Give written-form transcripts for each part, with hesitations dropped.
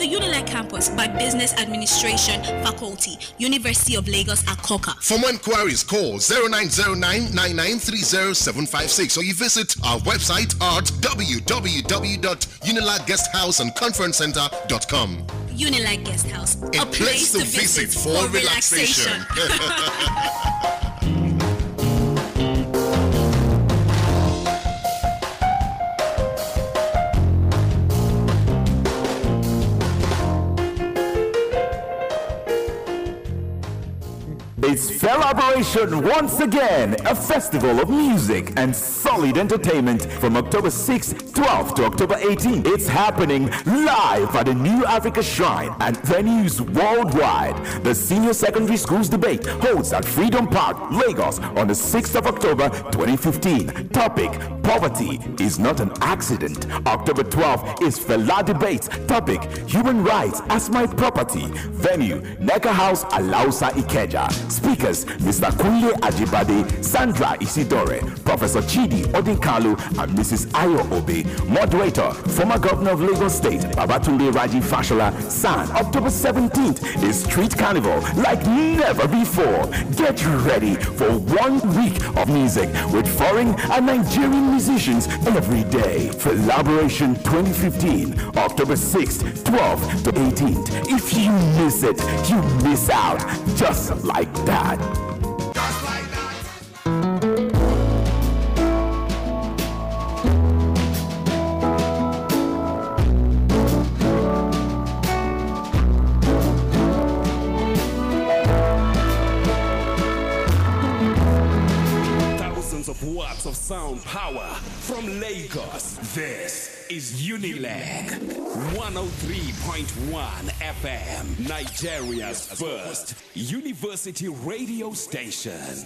the Unilag campus by Business Administration Faculty, University of Lagos, Akoka. For more inquiries, call 0909-9930756 or you visit our website at www.unilagguesthouseandconferencecenter.com. Unilag Guest House, a place to visit for relaxation. It's Felloperation once again, a festival of music and solid entertainment from October 6th, 12th to October 18th. It's happening live at the New Africa Shrine and venues worldwide. The Senior Secondary Schools Debate holds at Freedom Park, Lagos on the 6th of October 2015. Topic: Poverty is not an accident. October 12th is Fela Debate. Topic: Human rights as my property. Venue: Neka House, Alausa, Ikeja. Speakers: Mr. Kunle Ajibade, Sandra Isidore, Professor Chidi Odinkalu, and Mrs. Ayo Obe. Moderator: former Governor of Lagos State, Babatunde Raji Fashola. San. October 17th is Street Carnival like never before. Get ready for 1 week of music with foreign and Nigerian musicians every day. Collaboration 2015, October 6th, 12th to 18th. If you miss it, you miss out. Just like that. Just like that. Thousands of watts of sound power from Lagos. This is Unilag 103.1 FM, Nigeria's first university radio station.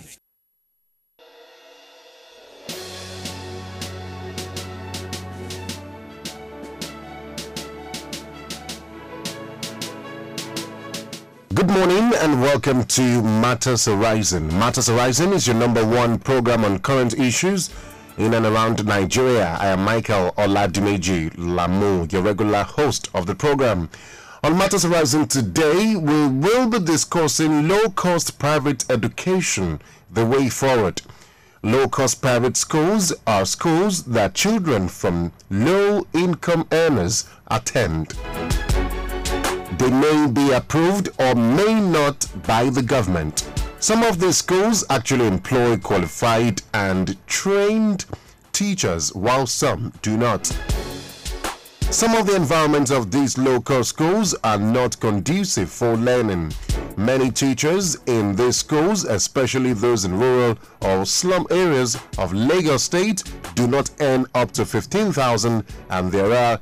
Good morning and welcome to Matters Horizon. Matters Horizon is your number one program on current issues in and around Nigeria. I am Michael Oladimeji Lamu, your regular host of the program. On Matters Horizon today, we will be discussing low-cost private education, the way forward. Low-cost private schools are schools that children from low-income earners attend. They may be approved or may not by the government. Some of these schools actually employ qualified and trained teachers, while some do not. Some of the environments of these local schools are not conducive for learning. Many teachers in these schools, especially those in rural or slum areas of Lagos State, do not earn up to 15,000, and there are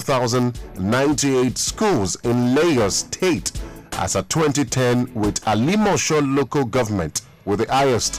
12,098 schools in Lagos State as of 2010, with Alimosho local government with the highest.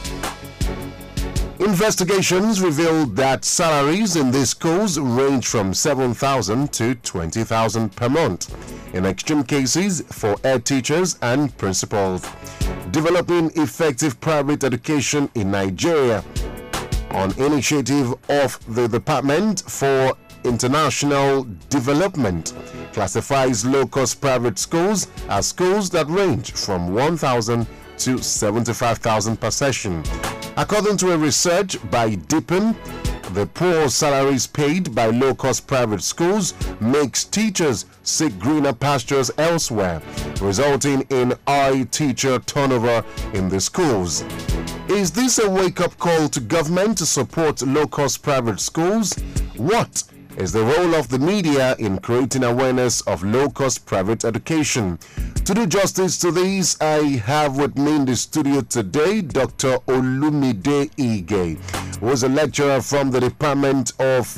Investigations revealed that salaries in these schools range from 7,000 to 20,000 per month, in extreme cases for head teachers and principals. Developing effective private education in Nigeria, on initiative of the Department for International Development, classifies low-cost private schools as schools that range from 1,000 to 75,000 per session. According to a research by Deepen, the poor salaries paid by low-cost private schools makes teachers seek greener pastures elsewhere, resulting in high teacher turnover in the schools. Is this a wake-up call to government to support low-cost private schools? What is the role of the media in creating awareness of low-cost private education? To do justice to these, I have with me in the studio today Dr. Olumide Ige, who is a lecturer from the Department of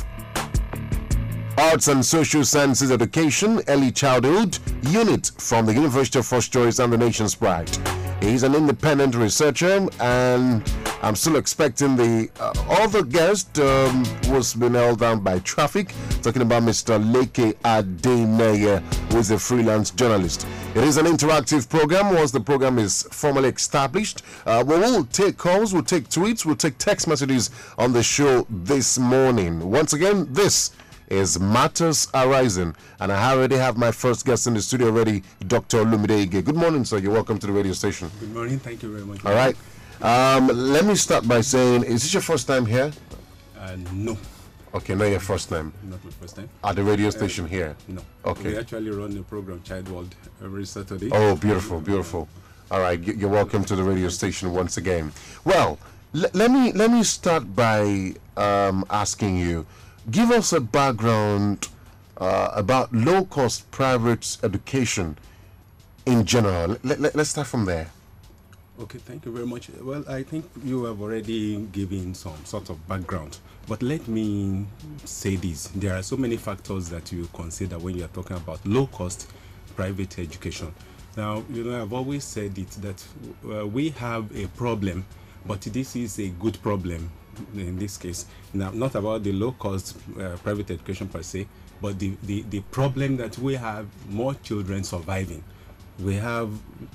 Arts and Social Sciences Education, Early Childhood Unit from the University of First Choice and the Nation's Pride. He's an independent researcher, and I'm still expecting the other guest who's been held down by traffic, talking about Mr. Leke Adeneye, who is a freelance journalist. It is an interactive program. Once the program is formally established, we will take calls, we'll take tweets, we'll take text messages on the show this morning. Once again, this is Matters Arising. And I already have my first guest in the studio already, Dr. Olumide Ige. Good morning, sir. You're welcome to the radio station. Good morning. Thank you very much. All right. Let me start by saying, is this your first time here? No. Okay, not your first time. Not my first time. At the radio station here? No. Okay. We actually run the program Child World every Saturday. Oh, beautiful, beautiful. All right, you're welcome to the radio station once again. Well, let me start by asking you, give us a background about low-cost private education in general. Let's start from there. Okay, thank you very much. Well, I think you have already given some sort of background, but let me say this. There are so many factors that you consider when you are talking about low-cost private education. Now, I've always said it that we have a problem, but this is a good problem in this case. Now, not about the low-cost private education per se, but the problem that we have more children surviving. We have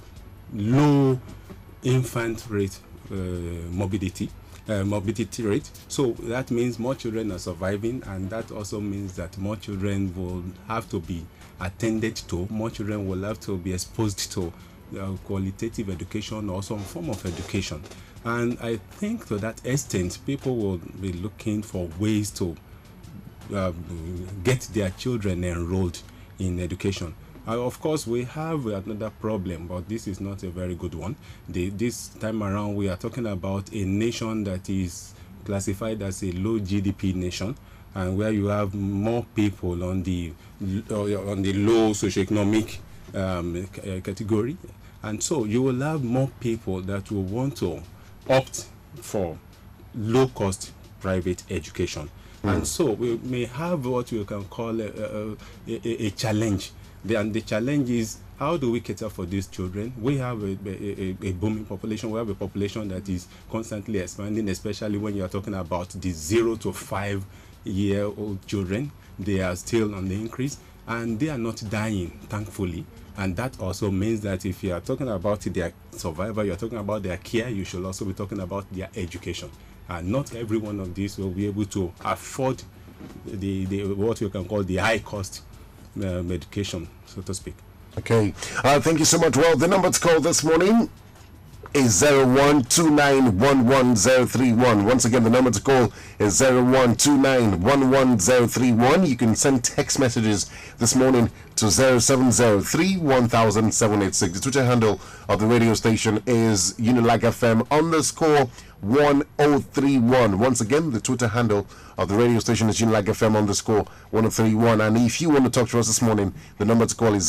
low infant rate morbidity rate, so that means more children are surviving, and that also means that more children will have to be attended to, more children will have to be exposed to qualitative education or some form of education. And I think to that extent people will be looking for ways to get their children enrolled in education. Of course, we have another problem, but this is not a very good one. This time around, we are talking about a nation that is classified as a low GDP nation, and where you have more people on the low socioeconomic category, and so you will have more people that will want to opt for low-cost private education, and so we may have what we can call a challenge. And the challenge is, how do we cater for these children? We have a booming population. We have a population that is constantly expanding, especially when you are talking about the 0 to 5 year old children. They are still on the increase, and they are not dying, thankfully. And that also means that if you are talking about their survival, you are talking about their care, you should also be talking about their education. And not every one of these will be able to afford the what you can call the high cost medication, so to speak. Okay, thank you so much. Well, the number to call this morning is 0129111031. Once again, the number to call is 0129111031. You can send text messages this morning to 0703-10786. The Twitter handle of the radio station is Unilag FM _1031. Once again, the Twitter handle of the radio station is Unilag FM _1031. And if you want to talk to us this morning, the number to call is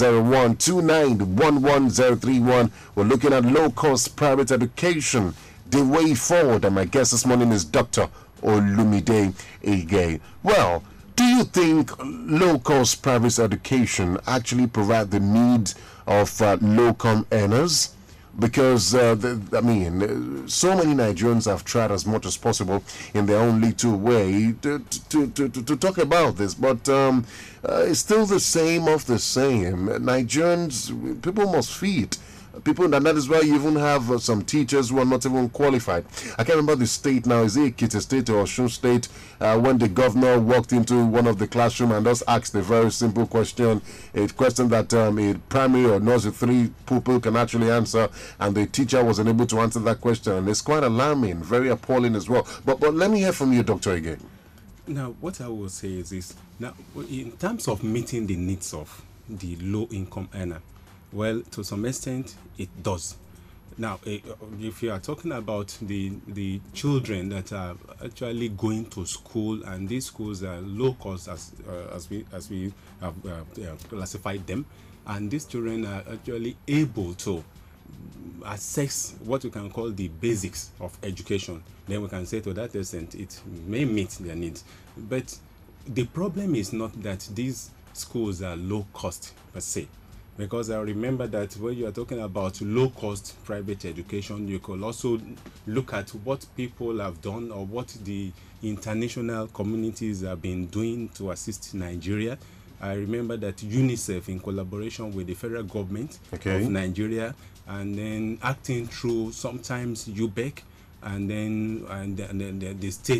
0129111031. We're looking at low-cost private education, the way forward. And my guest this morning is Dr. Olumide Ige. Well, do you think low-cost private education actually provide the need of low-income earners? Because, so many Nigerians have tried as much as possible in their own little way to talk about this, but it's still the same of the same. Nigerians, people must feed. People, and that is why you even have some teachers who are not even qualified. I can't remember the state now. Is it Ekiti State or Osun State? When the governor walked into one of the classroom and just asked a very simple question, a question that a primary or nursery 3 pupil can actually answer, and the teacher was unable to answer that question. And it's quite alarming, very appalling as well. But let me hear from you, Dr. again. Now, what I will say is this. Now, in terms of meeting the needs of the low-income earner, well, to some extent, it does. Now, if you are talking about the children that are actually going to school, and these schools are low cost as we have classified them, and these children are actually able to access what we can call the basics of education, then we can say to that extent it may meet their needs. But the problem is not that these schools are low cost per se. Because I remember that when you are talking about low-cost private education, you could also look at what people have done or what the international communities have been doing to assist Nigeria. I remember that UNICEF, in collaboration with the federal government of Nigeria, and then acting through sometimes UBEC, and then the state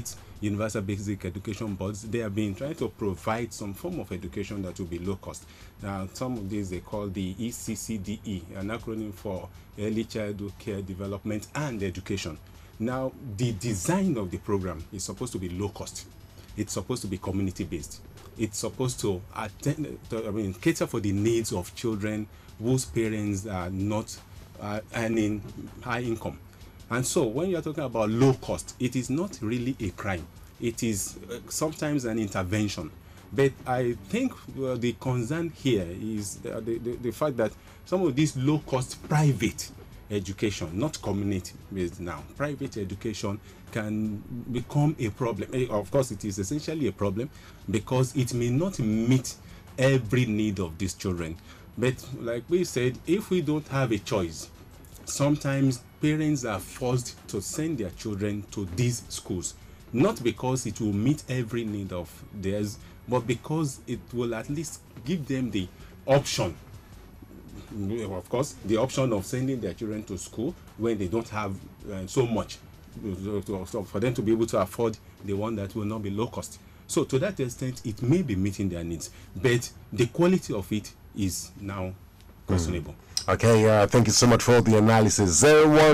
universal basic education boards, they have been trying to provide some form of education that will be low cost. Now, some of these they call the ECCDE, an acronym for Early Childhood Care Development and Education. Now, the design of the program is supposed to be low cost. It's supposed to be community based. It's supposed to cater for the needs of children whose parents are not earning high income. And so when you're talking about low cost, it is not really a crime. It is sometimes an intervention. But I think the concern here is the fact that some of these low cost private education, not community based now, private education can become a problem. Of course, it is essentially a problem because it may not meet every need of these children. But like we said, if we don't have a choice, sometimes parents are forced to send their children to these schools, not because it will meet every need of theirs, but because it will at least give them the option, of course, the option of sending their children to school when they don't have so much for them to be able to afford the one that will not be low cost. So to that extent, it may be meeting their needs, but the quality of it is now questionable. Okay, thank you so much for the analysis.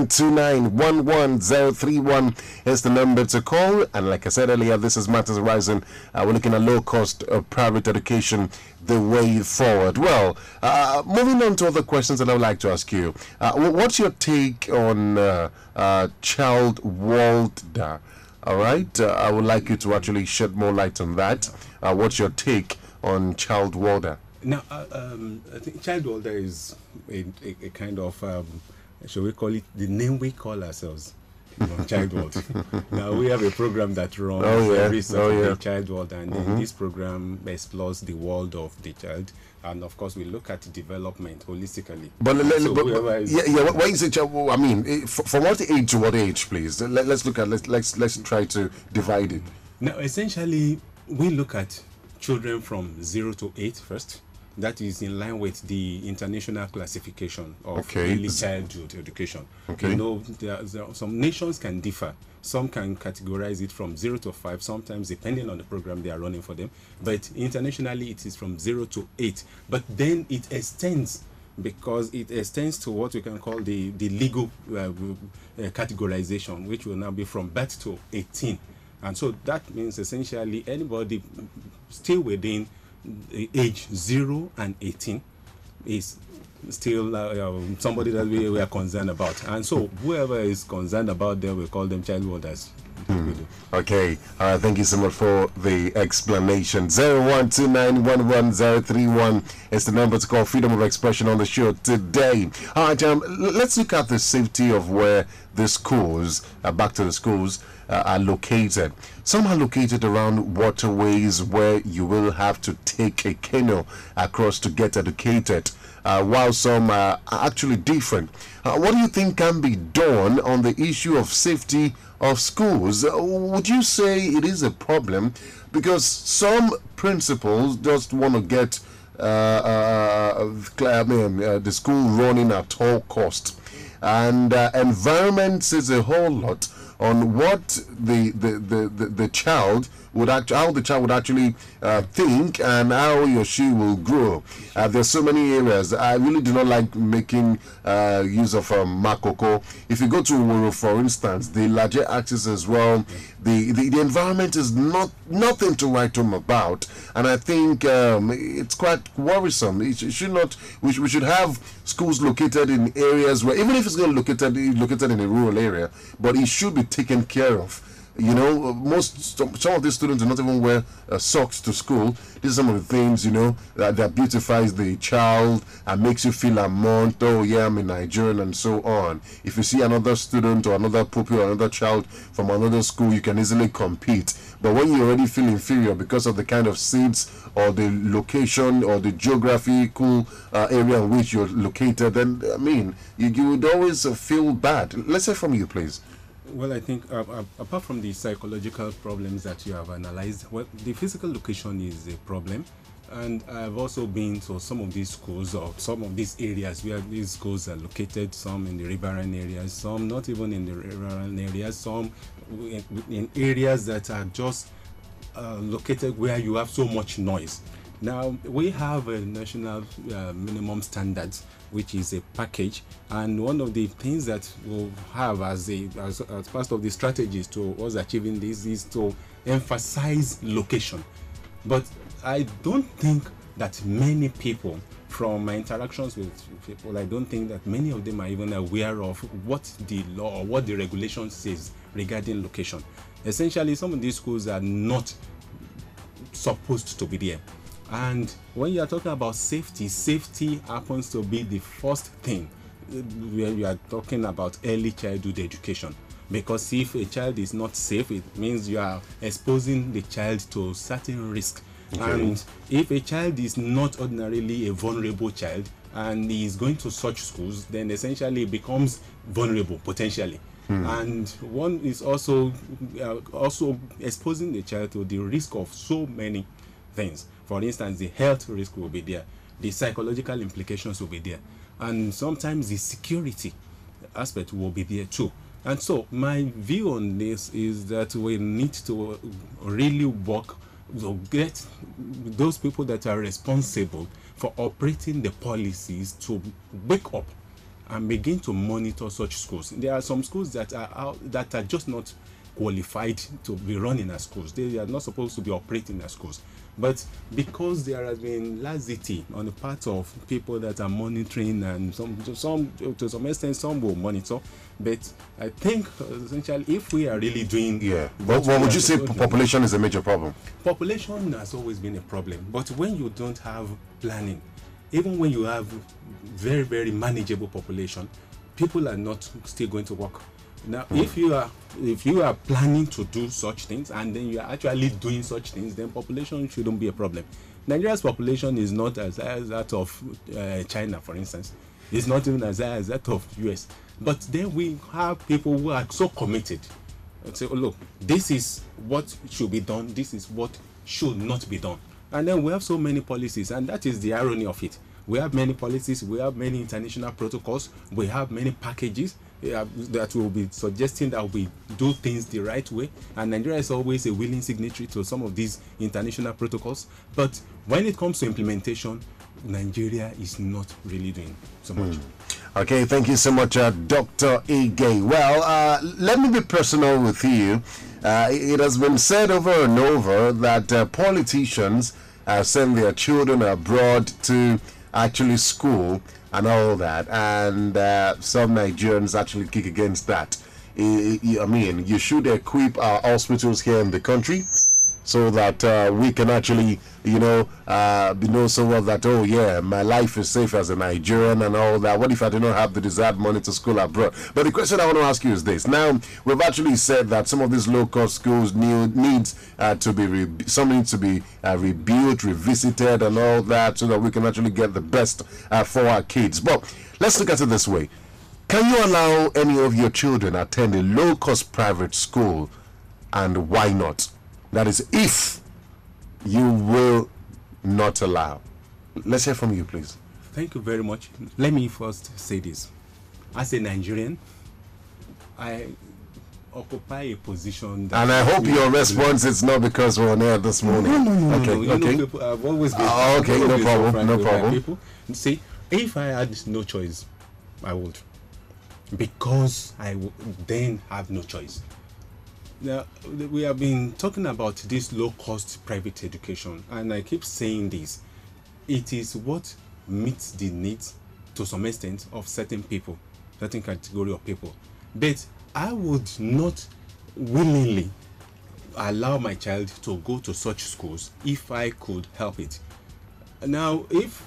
0129111031 is the number to call. And like I said earlier, this is Matters Horizon. We're looking at low-cost private education, the way forward. Well, moving on to other questions that I would like to ask you. What's your take on Child Walder? All right, I would like you to actually shed more light on that. What's your take on Child Walder? Now, I think Child Walder is a kind of, shall we call it, the name we call ourselves, Child Walder. Now, we have a program that runs every Saturday, Child Walder, and this program explores the world of the child. And of course, we look at development holistically. But why is it? I mean, from what age to what age, please? Let's look at let's try to divide it. Now, essentially, we look at children from 0 to 8 first. That is in line with the international classification of early childhood education. Okay. You know, some nations can differ. Some can categorize it from 0 to 5, sometimes depending on the program they are running for them. But internationally, it is from 0 to 8. But then it extends, because it extends to what we can call the legal categorization, which will now be from birth to 18. And so that means essentially anybody still within age 0 and 18 is still somebody that we are concerned about. And so whoever is concerned about them, we call them child warders. Okay, thank you so much for the explanation. 0129111031 is the number to call. Freedom of expression on the show today. All right, let's look at the safety of where the schools, back to the schools, are located. Some are located around waterways where you will have to take a canoe across to get educated, while some are actually different. What do you think can be done on the issue of safety of schools? Would you say it is a problem? Because some principals just want to get the school running at all cost, and environment says a whole lot on what the child would how the child would actually think and how he or she will grow. There's so many areas. I really do not like making use of Makoko. If you go to Uworo, for instance, the larger axis as well, the environment is nothing to write home about, and I think it's quite worrisome. It should not. We should have schools located in areas where, even if it's going to be located in a rural area, but it should be taken care of. You know, some of these students do not even wear socks to school. These are some of the things, you know, that beautifies the child and makes you feel among, oh yeah, I'm a Nigerian, and so on. If you see another student or another pupil or another child from another school, you can easily compete. But when you already feel inferior because of the kind of seats or the location or the geographical area in which you're located, then I mean, you would always feel bad. Let's hear from you, please. Well, I think apart from the psychological problems that you have analyzed, well, the physical location is a problem. And I've also been to some of these schools or some of these areas where these schools are located, some in the riverine areas, some not even in the riverine areas, some in areas that are just located where you have so much noise. Now, we have a national minimum standards, which is a package, and one of the things that we'll have as part of the strategies to us achieving this is to emphasize location. But I don't think that many people, from my interactions with people, I don't think that many of them are even aware of what the law or what the regulation says regarding location. Essentially, some of these schools are not supposed to be there. And when you are talking about safety happens to be the first thing when you are talking about early childhood education. Because if a child is not safe, it means you are exposing the child to certain risk. Okay. And if a child is not ordinarily a vulnerable child and he is going to such schools, then essentially it becomes vulnerable potentially. And one is also exposing the child to the risk of so many things. For instance, the health risk will be there, the psychological implications will be there, and sometimes the security aspect will be there too. And so my view on this is that we need to really work to get those people that are responsible for operating the policies to wake up and begin to monitor such schools. There are some schools that are just not qualified to be running as schools. They are not supposed to be operating as schools. But because there has been laxity on the part of people that are monitoring, and to some extent some will monitor, but I think essentially if we are really doing but would you say population is a major problem? Population has always been a problem, but when you don't have planning, even when you have very, very manageable population, people are not still going to work. Now, if you are planning to do such things and then you are actually doing such things, then population shouldn't be a problem. Nigeria's population is not as high as that of China, for instance. It's not even as high as that of US. But then we have people who are so committed and say, oh, look, this is what should be done, this is what should not be done. And then we have so many policies, and that is the irony of it. We have many policies, we have many international protocols, we have many packages that will be suggesting that we do things the right way, and Nigeria is always a willing signatory to some of these international protocols. But when it comes to implementation, Nigeria is not really doing so much. Okay, thank you so much, Dr. Ige. Well, let me be personal with you. It has been said over and over that politicians send their children abroad to actually school and all that, and some Nigerians actually kick against that. I mean, you should equip our hospitals here in the country so that we can actually, know so well that, oh yeah, my life is safe as a Nigerian and all that. What if I do not have the desired money to school abroad? But the question I want to ask you is this. Now, we've actually said that some of these low-cost schools needs to be rebuilt, revisited and all that, so that we can actually get the best for our kids. But let's look at it this way. Can you allow any of your children attend a low-cost private school, and why not? That is, if you will not allow. Let's hear from you, please. Thank you very much. Let me first say this. As a Nigerian, I occupy a position that... And I hope your response is not because we're on air this morning. No. Okay. People, I've always been... okay, no problem. People. See, if I had no choice, I would. Because I would then have no choice. Now, we have been talking about this low-cost private education, and I keep saying this. It is what meets the needs, to some extent, of certain people, certain category of people. But I would not willingly allow my child to go to such schools if I could help it. Now, if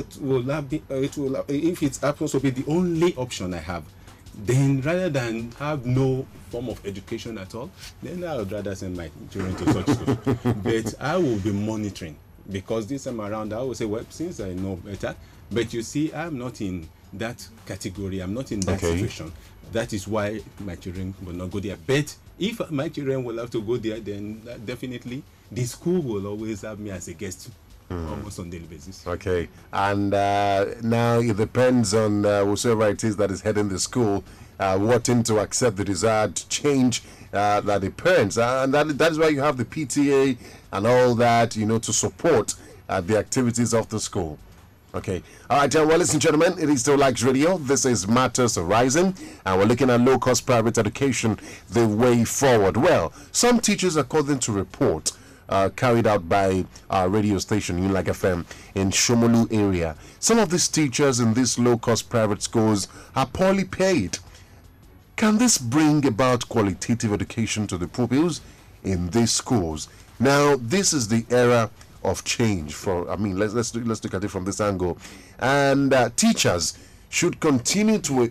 if it happens to be the only option I have, then rather than have no form of education at all, then I would rather send my children to such school. But I will be monitoring, because this time around I will say, well, since I know better, but you see, I'm not in that category, I'm not in that situation. That is why my children will not go there. But if my children will have to go there, then definitely the school will always have me as a guest almost on daily basis. Okay, and now it depends on whoever it is that is heading the school wanting to accept the desired change that the parents, and that is why you have the PTA and all that, to support the activities of the school. Okay, all right, well, ladies and gentlemen, it is still Likes Radio. This is Matters Horizon, and we're looking at low-cost private education, the way forward. Well, some teachers, according to report carried out by our radio station, Unilag FM, in Shomolu area, some of these teachers in these low-cost private schools are poorly paid. Can this bring about qualitative education to the pupils in these schools? Now, this is the era of change. Let's look at it from this angle. And teachers should continue to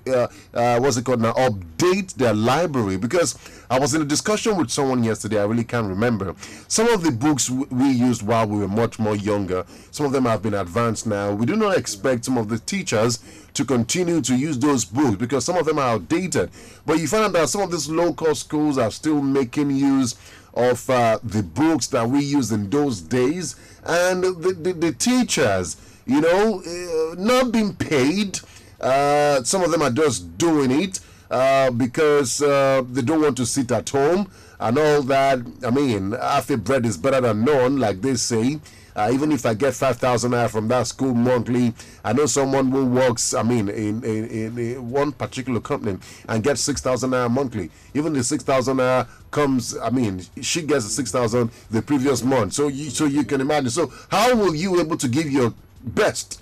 update their library, because I was in a discussion with someone yesterday. I really can't remember. Some of the books we used while we were much more younger, some of them have been advanced now. We do not expect some of the teachers to continue to use those books because some of them are outdated. But you find out that some of these local schools are still making use of the books that we used in those days, and the teachers, not being paid. Some of them are just doing it because they don't want to sit at home and all that. I mean, half a bread is better than none, like they say. Even if I get 5,000 naira from that school monthly, I know someone who works, in one particular company and gets 6,000 naira monthly. Even the 6,000 naira comes, she gets the 6,000 the previous month. So you can imagine. So how will you able to give your best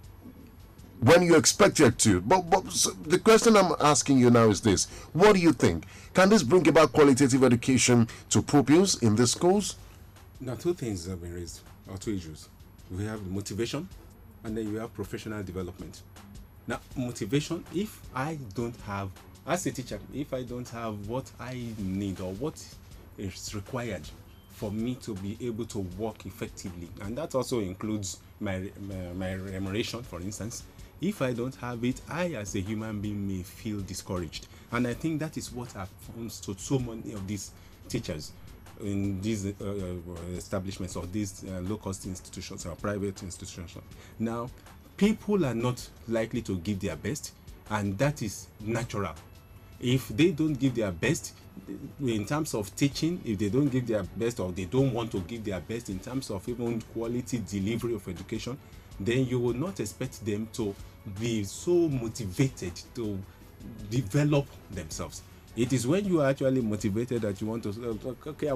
when you expect it to? But so the question I'm asking you now is this: what do you think? Can this bring about qualitative education to pupils in the schools? Now, two things have been raised, or two issues. We have motivation, and then you have professional development. Now, motivation, if I don't have, as a teacher, if I don't have what I need or what is required for me to be able to work effectively, and that also includes my remuneration, for instance. If I don't have it, I as a human being may feel discouraged. And I think that is what happens to so many of these teachers in these establishments or these low-cost institutions or private institutions. Now, people are not likely to give their best, and that is natural. If they don't give their best in terms of teaching, if they don't give their best or they don't want to give their best in terms of even quality delivery of education, then you will not expect them to be so motivated to develop themselves. It is when you are actually motivated that you want to, okay,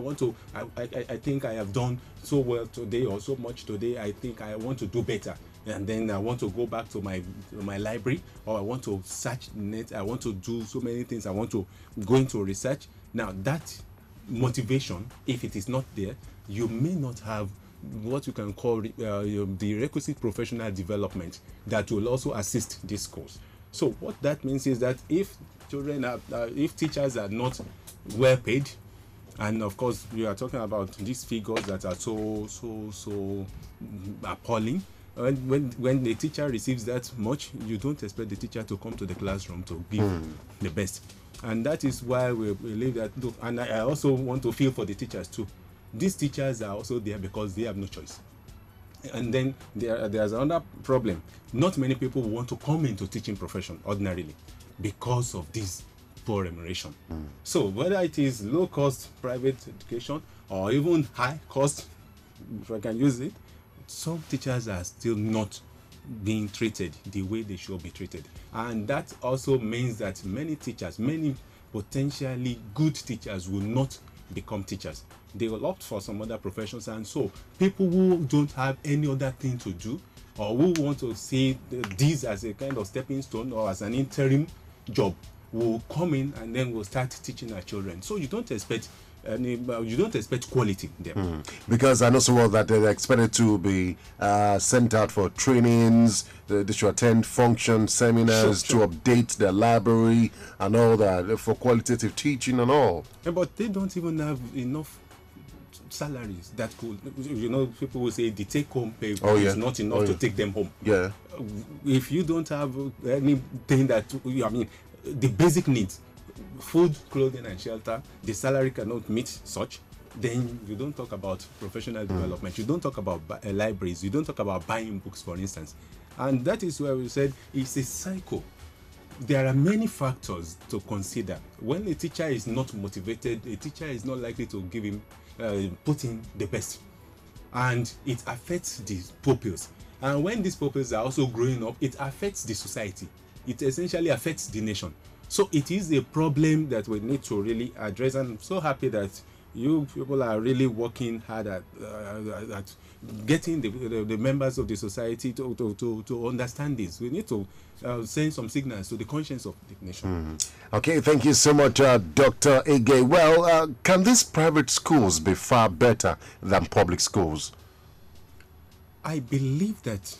I think I have done so well today or so much today, I think I want to do better. And then I want to go back to my library, or I want to search the net, I want to do so many things, I want to go into research. Now that motivation, if it is not there, you may not have what you can call the requisite professional development that will also assist this course. So what that means is that if teachers are not well paid, and of course we are talking about these figures that are so appalling, when the teacher receives that much, you don't expect the teacher to come to the classroom to give the best. And that is why we believe that, and I also want to feel for the teachers too. These teachers are also there because they have no choice. And then there's another problem. Not many people want to come into teaching profession ordinarily because of this poor remuneration. So whether it is low-cost private education or even high-cost, if I can use it, some teachers are still not being treated the way they should be treated. And that also means that many teachers, many potentially good teachers, will not become teachers. They will opt for some other professions, and so people who don't have any other thing to do, or who want to see this as a kind of stepping stone or as an interim job, will come in and then will start teaching our children. So you don't expect quality there. Because I know so well that they're expected to be sent out for trainings, they should attend function seminars to update their library and all that for qualitative teaching and all. Yeah, but they don't even have enough salaries that could, people will say the take-home pay is not enough to take them home. Yeah. If you don't have anything that, the basic needs, food, clothing, and shelter, the salary cannot meet such. then you don't talk about professional development. You don't talk about libraries. You don't talk about buying books, for instance. And that is where we said it's a cycle. There are many factors to consider. When a teacher is not motivated, a teacher is not likely to give him, put in the best. And it affects the pupils. And when these pupils are also growing up, it affects the society. It essentially affects the nation. So it is a problem that we need to really address. And I'm so happy that you people are really working hard at getting the members of the society to understand this. We need to send some signals to the conscience of the nation. Okay, thank you so much, Dr. Ege. Well, can these private schools be far better than public schools? I believe that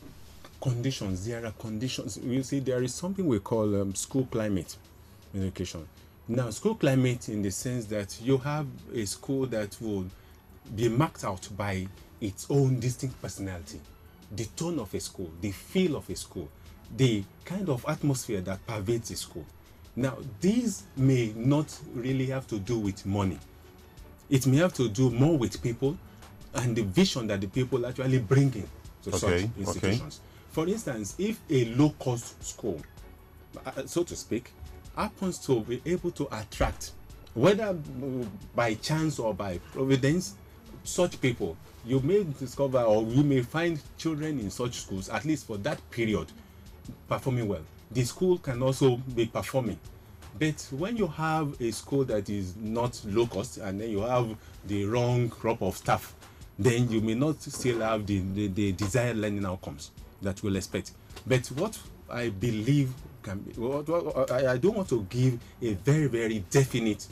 there are conditions. You see, there is something we call school climate in education. Now, school climate in the sense that you have a school that will be marked out by its own distinct personality, the tone of a school, the feel of a school, the kind of atmosphere that pervades a school. Now, these may not really have to do with money. It may have to do more with people and the vision that the people actually bring in to such institutions. For instance, if a low-cost school, so to speak, happens to be able to attract, whether by chance or by providence, such people, you may discover or you may find children in such schools, at least for that period, performing well. The school can also be performing. But when you have a school that is not low cost and then you have the wrong crop of staff, then you may not still have the desired learning outcomes that we'll expect. But what I believe can be, I don't want to give a very, very definite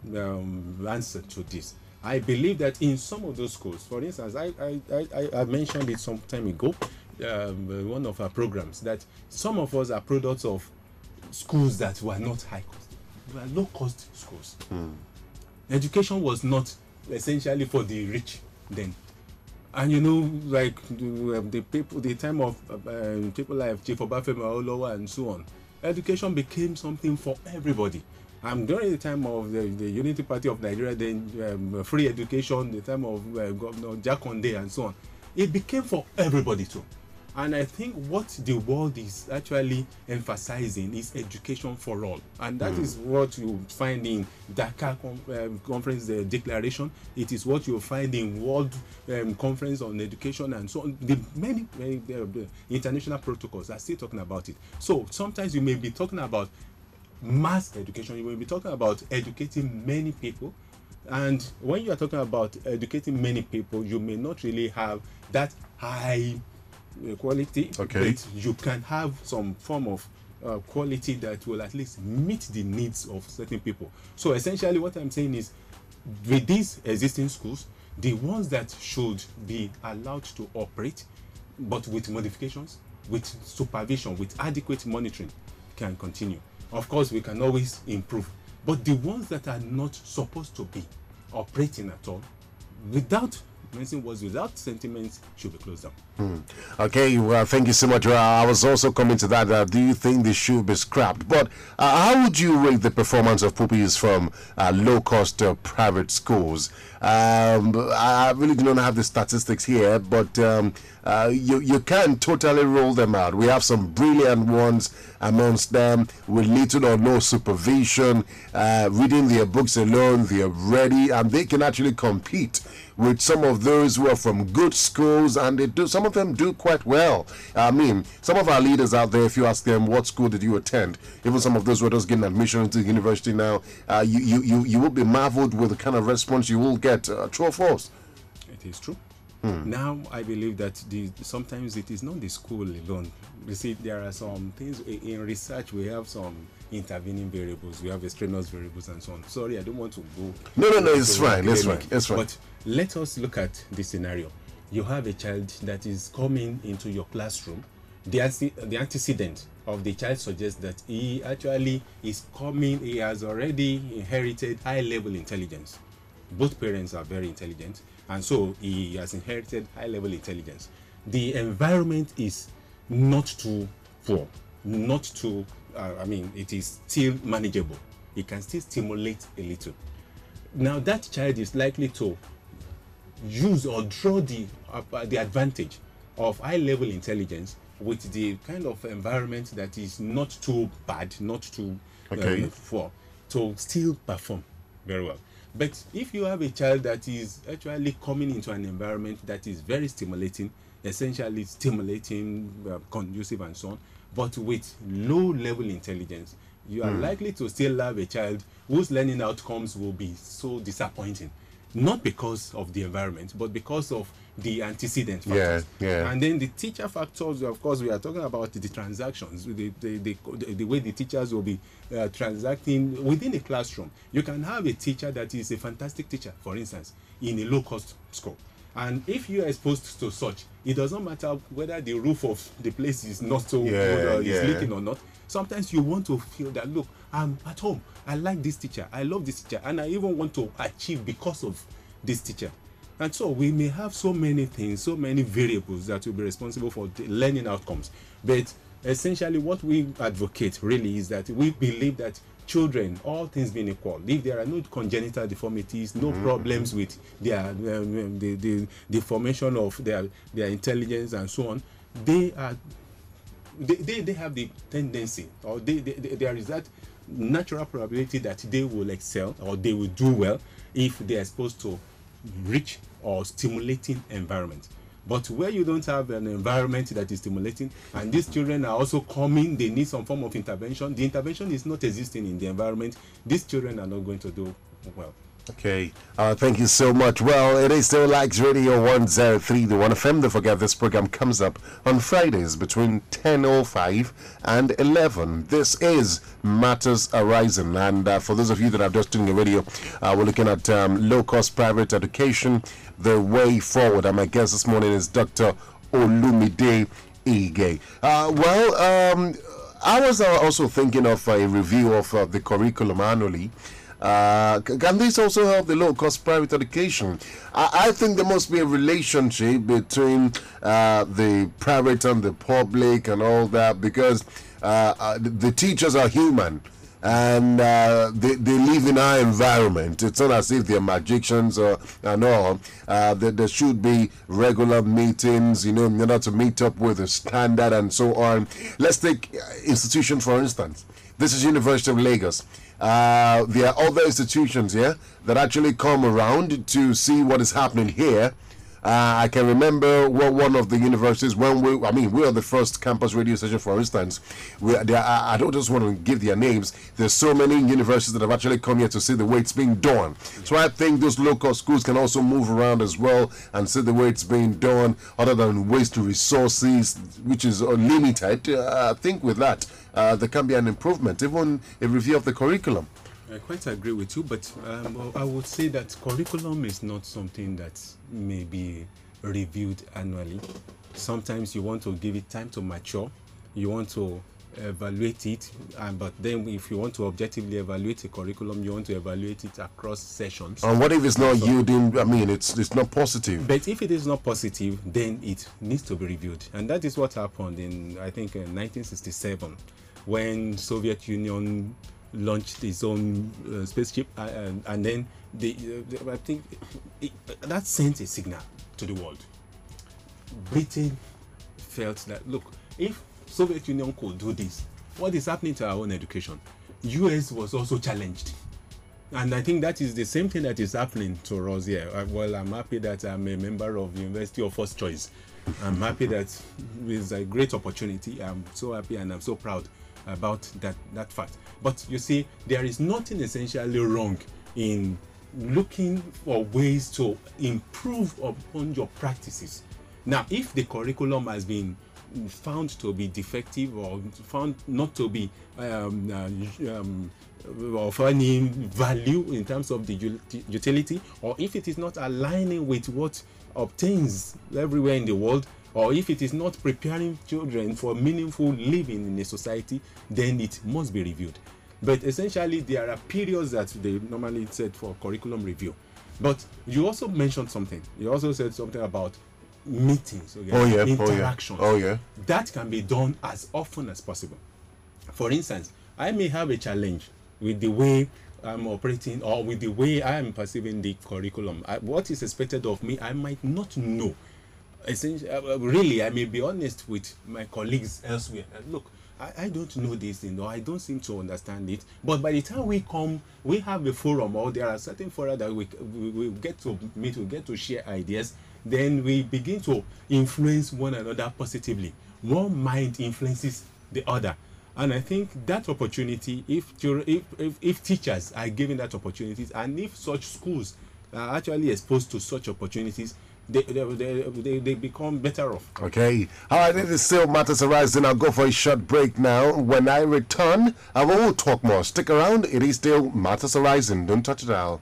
answer to this. I believe that in some of those schools, for instance, I mentioned it some time ago, one of our programs, that some of us are products of schools that were not high cost, they were low cost schools. Education was not essentially for the rich then. And you know, like the time of people like Chief Obafemi Awolowo and so on, education became something for everybody. During the time of the Unity Party of Nigeria, then free education, the time of Governor Jakonde and so on, it became for everybody too. And I think what the world is actually emphasizing is education for all. And that is what you find in Dakar Conference Declaration. It is what you find in World Conference on Education and so on. The many international protocols are still talking about it. So sometimes you may be talking about mass education. You may be talking about educating many people. And when you are talking about educating many people, you may not really have that high quality, but you can have some form of quality that will at least meet the needs of certain people. So essentially what I'm saying is, with these existing schools, the ones that should be allowed to operate, but with modifications, with supervision, with adequate monitoring, can continue. Of course, we can always improve, but the ones that are not supposed to be operating at all, without without sentiments, should be closed down. Okay, well, thank you so much. I was also coming to that. Do you think this should be scrapped? But how would you rate the performance of pupils from low-cost private schools? I really do not have the statistics here, but you can't totally rule them out. We have some brilliant ones amongst them with little or no supervision, reading their books alone. They are ready, and they can actually compete with some of those who are from good schools, and they do. Some of them do quite well. I mean, some of our leaders out there, if you ask them what school did you attend, even some of those who are just getting admission into the university now, you will be marveled with the kind of response you will get. True or false? It is true. Now I believe that sometimes it is not the school alone. You see, there are some things in research. We have some intervening variables, we have extraneous variables and so on. Sorry, I don't want to go. No, it's fine. It's fine. But let us look at this scenario. You have a child that is coming into your classroom. The antecedent of the child suggests that he actually is coming, he has already inherited high-level intelligence. Both parents are very intelligent, and so he has inherited high-level intelligence. The environment is not too poor, not too, it is still manageable. It can still stimulate a little. Now that child is likely to use or draw the advantage of high level intelligence with the kind of environment that is not too bad, not too to still perform very well. But if you have a child that is actually coming into an environment that is very stimulating, essentially stimulating, conducive and so on, but with low level intelligence, you are likely to still have a child whose learning outcomes will be so disappointing. Not because of the environment, but because of the antecedent factors. And then the teacher factors, of course, we are talking about the transactions, the way the teachers will be transacting within a classroom. You can have a teacher that is a fantastic teacher, for instance, in a low-cost school. And if you are exposed to such, it does not matter whether the roof of the place is not so good or is leaking or not. Sometimes you want to feel that, look, I'm at home. I like this teacher. I love this teacher. And I even want to achieve because of this teacher. And so we may have so many things, so many variables that will be responsible for the learning outcomes. But essentially what we advocate really is that we believe that children, all things being equal, if there are no congenital deformities, no problems with their the formation of their intelligence and so on, they have the tendency, or there is that natural probability that they will excel or they will do well if they are exposed to rich or stimulating environment. But where you don't have an environment that is stimulating, and these children are also coming, they need some form of intervention. The intervention is not existing in the environment. These children are not going to do well. Okay, thank you so much. Well, it is still Likes Radio 103, the 1FM. Don't forget, this program comes up on Fridays between 10:05 and 11. This is Matters Arising, and for those of you that are just doing the radio, we're looking at low-cost private education, the way forward. And my guest this morning is Dr. Olumide Ige. I was also thinking of a review of the curriculum annually. Can this also help the low-cost private education? I think there must be a relationship between the private and the public and all that, because the teachers are human and they live in our environment. It's not as if they're magicians and all. There should be regular meetings, in order to meet up with the standard and so on. Let's take institution, for instance. This is University of Lagos. There are other institutions here that actually come around to see what is happening here. I can remember one of the universities, we are the first campus radio station, for instance. I don't just want to give their names. There's so many universities that have actually come here to see the way it's being done. So I think those local schools can also move around as well and see the way it's being done, other than waste resources, which is unlimited. I think with that, there can be an improvement, even a review of the curriculum. I quite agree with you, but I would say that curriculum is not something that may be reviewed annually. Sometimes you want to give it time to mature, you want to evaluate it, but then if you want to objectively evaluate a curriculum, you want to evaluate it across sessions. And what if it's not yielding? It's not positive. But if it is not positive, then it needs to be reviewed, and that is what happened in, I think, 1967, when Soviet Union launched its own spaceship, and then I think that sent a signal to the world. Britain felt that, look, if Soviet Union could do this, what is happening to our own education? US was also challenged, and I think that is the same thing that is happening to us here. Well, I'm happy that I'm a member of the University of First Choice. I'm happy that it's a great opportunity. I'm so happy and I'm so proud about that fact. But you see, there is nothing essentially wrong in looking for ways to improve upon your practices. Now, if the curriculum has been found to be defective or found not to be of any value in terms of the utility, or if it is not aligning with what obtains everywhere in the world, or if it is not preparing children for meaningful living in a society, then it must be reviewed. But essentially, there are periods that they normally set for curriculum review. But you also mentioned something. You also said something about meetings, interactions. That can be done as often as possible. For instance, I may have a challenge with the way I'm operating or with the way I'm perceiving the curriculum, what is expected of me, I might not know. Really, I may be honest with my colleagues elsewhere. Look, I don't know this thing, or I don't seem to understand it. But by the time we come, we have a forum, or there are certain fora that we get to meet, we get to share ideas. Then we begin to influence one another positively. One mind influences the other. And I think that opportunity, if teachers are given that opportunities, and if such schools are actually exposed to such opportunities, they become better off. Okay. All right, it is still Matters Arising. I'll go for a short break now. When I return, I will talk more. Stick around. It is still Matters Arising. Don't touch it out.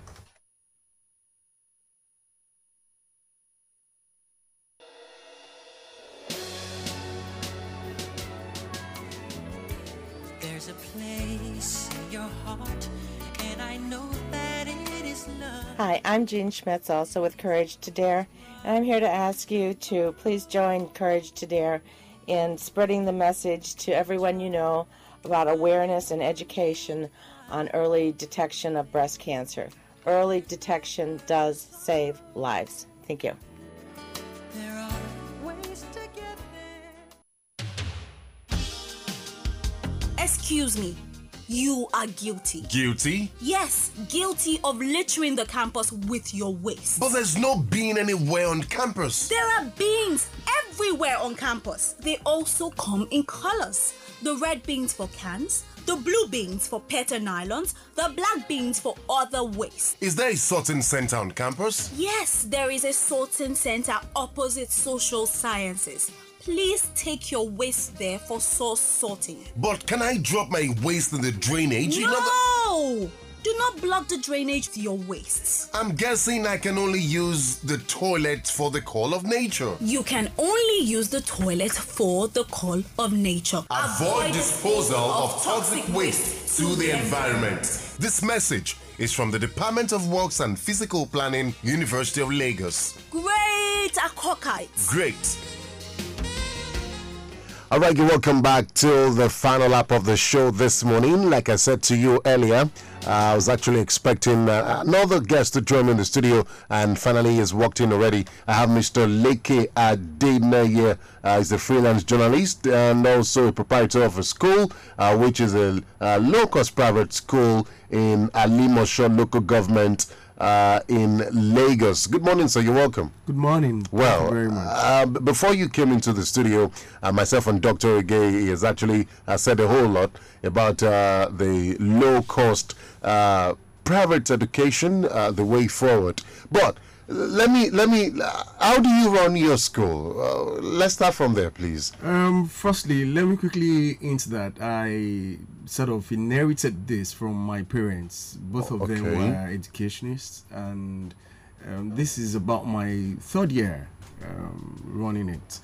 There's a place in your heart, and I know that it is love. Hi, I'm Jean Schmitz, also with Courage to Dare, and I'm here to ask you to please join Courage to Dare in spreading the message to everyone you know about awareness and education on early detection of breast cancer. Early detection does save lives. Thank you. There are ways to get there. Excuse me. You are guilty. Guilty? Yes, guilty of littering the campus with your waste. But there's no bean anywhere on campus. There are beans everywhere on campus. They also come in colors. The red beans for cans, the blue beans for PET and nylons, the black beans for other waste. Is there a sorting center on campus? Yes, there is a sorting center opposite social sciences. Please take your waste there for source sorting. But can I drop my waste in the drainage? No! Do not block the drainage with your wastes. I'm guessing I can only use the toilet for the call of nature. You can only use the toilet for the call of nature. Avoid disposal of toxic waste to the environment. This message is from the Department of Works and Physical Planning, University of Lagos. Great Akokites. Great. All right, welcome back to the final lap of the show this morning. Like I said to you earlier, I was actually expecting another guest to join me in the studio, and finally he has walked in already. I have Mr. Leke Adeneye. He's a freelance journalist and also a proprietor of a school, which is a low-cost private school in Alimosho local government in Lagos. Good morning, sir. You're welcome. Good morning. Well, thank you very much. Before you came into the studio, myself and Dr. Ege has actually said a whole lot about the low-cost private education, the way forward. But let me. How do you run your school? Let's start from there, please. Firstly, let me quickly hint that I sort of inherited this from my parents. Both of them were educationists, and this is about my third year running it.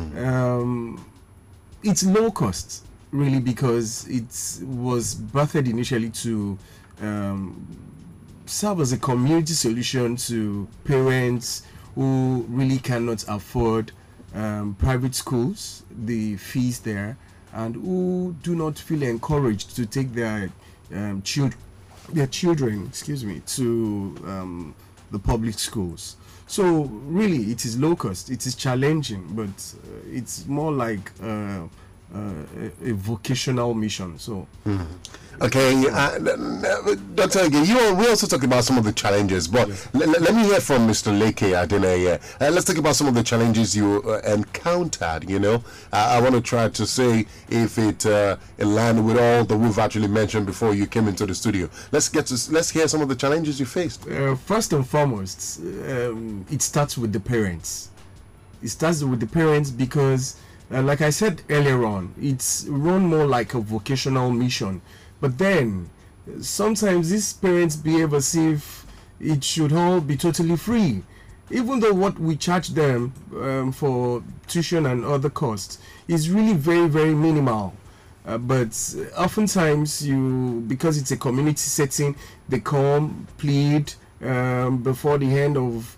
It's low cost, really, because it was birthed initially to serve as a community solution to parents who really cannot afford private schools, the fees there, and who do not feel encouraged to take their children, to the public schools. So really, it is low cost. It is challenging, but it's more like a vocational mission. So. Okay, Dr. Ege, we also talked about some of the challenges, but let me hear from Mr. Leke Adeneye. Let's talk about some of the challenges you encountered. I want to try to say if it aligned with all that we've actually mentioned before you came into the studio. Let's hear some of the challenges you faced. First and foremost, it starts with the parents. It starts with the parents because, like I said earlier on, it's run more like a vocational mission. But then, sometimes these parents behave as if it should all be totally free. Even though what we charge them for tuition and other costs is really very, very minimal. But oftentimes, because it's a community setting, they come, plead before the end of,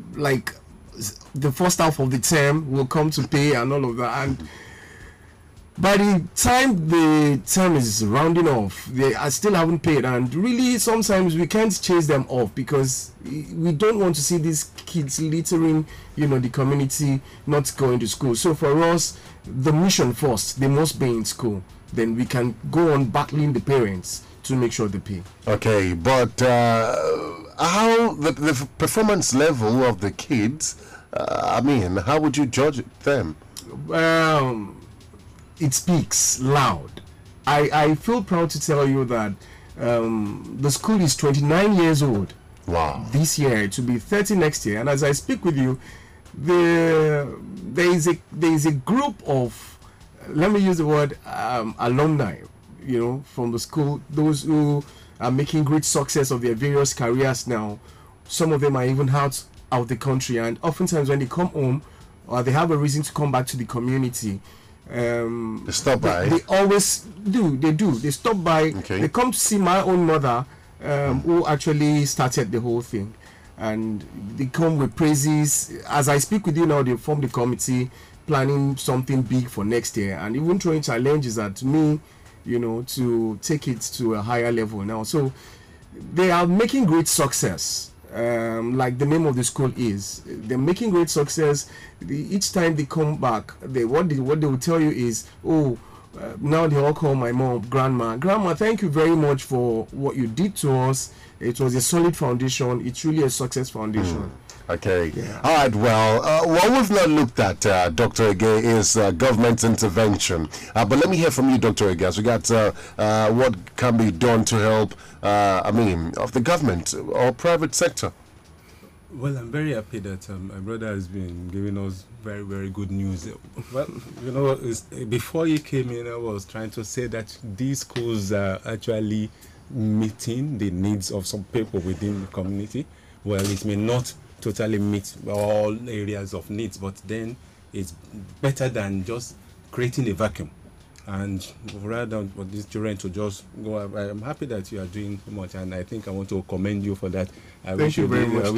the first half of the term will come to pay and all of that. And by the time the term is rounding off, they are still haven't paid, and really sometimes we can't chase them off because we don't want to see these kids littering, the community, not going to school. So for us, the mission first, they must be in school. Then we can go on battling the parents to make sure they pay. Okay, but how the performance level of the kids? How would you judge them? It speaks loud. I feel proud to tell you that the school is 29 years old. Wow. This year, to be 30 next year. And as I speak with you, there is a group of, let me use the word, alumni, from the school, those who are making great success of their various careers now. Some of them are even out of the country, and oftentimes when they come home, or they have a reason to come back to the community, they stop by. They always do. They stop by. Okay. They come to see my own mother, who actually started the whole thing, and they come with praises. As I speak with you now, they form the committee, planning something big for next year, and even throwing challenges at me, to take it to a higher level now. So they are making great success. Like the name of the school is, they're making great success. Each time they come back, what they will tell you is, now they all call my mom grandma, thank you very much for what you did to us. It was a solid foundation. It's really a success foundation. Okay. Yeah. All right. Well, what we've not looked at, Dr. Ege, is government intervention. But let me hear from you, Dr. Ege, as we got what can be done to help, of the government or private sector. Well, I'm very happy that my brother has been giving us very, very good news. Well, before he came in, I was trying to say that these schools are actually meeting the needs of some people within the community. Well, it may not totally meet all areas of needs, but then it's better than just creating a vacuum. And rather than for these children to just go, I'm happy that you are doing so much, and I think I want to commend you for that. I wish you